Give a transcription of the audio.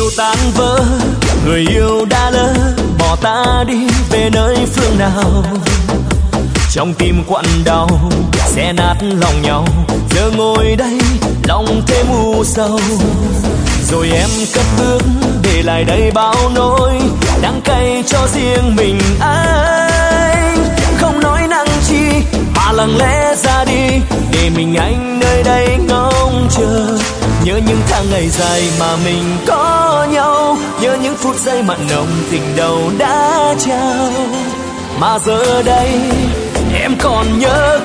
tan vỡ, người yêu đã lỡ bỏ ta đi về nơi phương nào. Trong tim quặn đau sẽ nát lòng nhau, giờ ngồi đây lòng thêm u sầu. Rồi em cất bước để lại đây bao nỗi đắng cay cho riêng mình anh. Không nói năng chi mà lặng lẽ ra đi, để mình anh nơi đây ngóng chờ. Nhớ những tháng ngày dài mà mình có nhau, nhớ những phút giây mặn nồng tình đầu đã trao. Mà giờ đây em còn nhớ